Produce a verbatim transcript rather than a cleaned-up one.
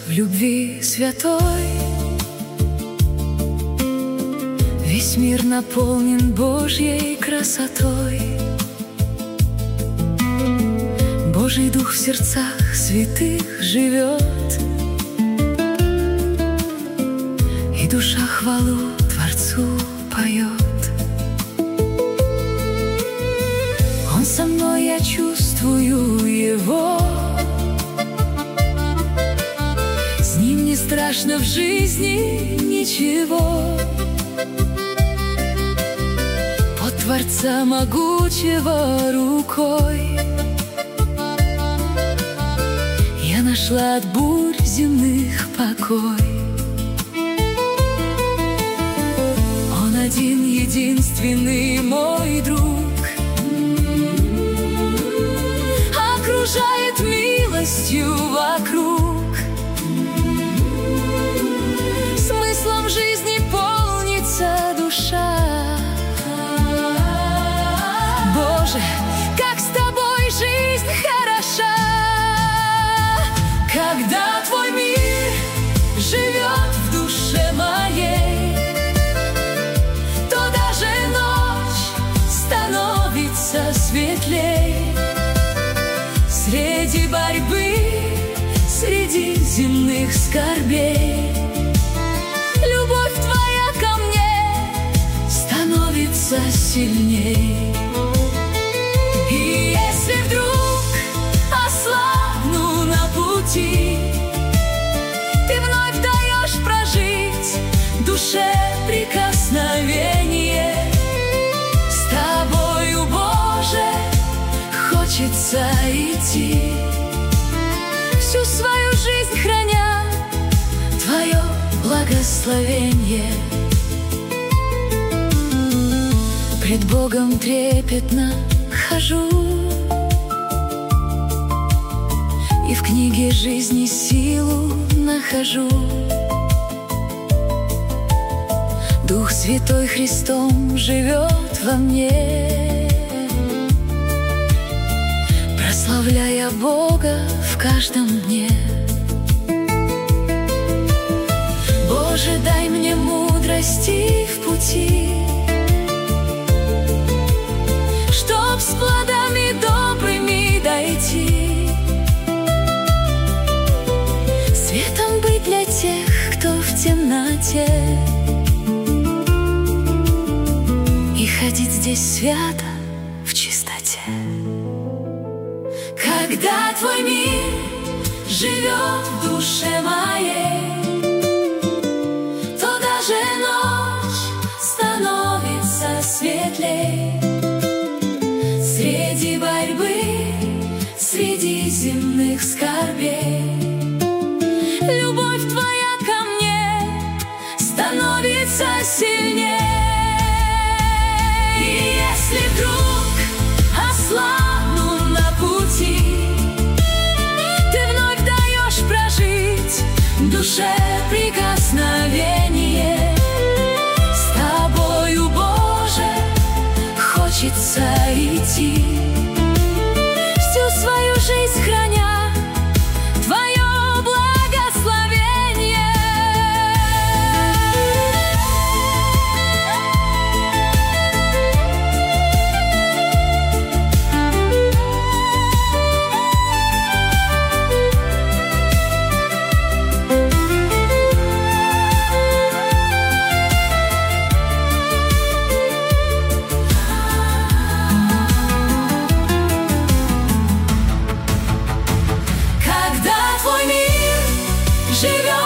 в любви святой. Весь мир наполнен Божьей красотой. Божий Дух в сердцах святых живет, и душа хвалу Творцу поет. Он со мной, я чувствую Его. С Ним не страшно в жизни ничего. Под Творца могучего рукой я нашла от бурь земных покой. Он один, единственный мой друг, окружает милостью вокруг. Смыслом жизни полнится душа. Боже, как с тобой жизнь хороша. Когда Твой мир живет в душе моей, то даже ночь становится светлей. Среди борьбы, среди земных скорбей, любовь Твоя ко мне становится сильней. И если вдруг ослабну на пути, Ты вновь даешь прожить душе прикосновение. С Тобою, Боже, хочется идти, всю свою жизнь храня Твое благословение. Пред Богом трепетно хожу, и в книге жизни силу нахожу. Дух Святой Христом живет во мне, прославляя Бога в каждом дне. Боже, дай мне мудрости в пути, чтоб с плодами добрыми дойти, светом быть для тех, кто в темноте, и ходить здесь свято в чистоте. Когда Твой мир живет в душе моей, то даже ночь становится светлей. Среди борьбы, среди земных скорбей, любовь Твоя ко мне становится сильней. И если вдруг ослабну на пути, Ты вновь даешь прожить душе прикосновение. С Тобою, Боже, хочется идти, всю свою жизнь храня Твое благословение. Живет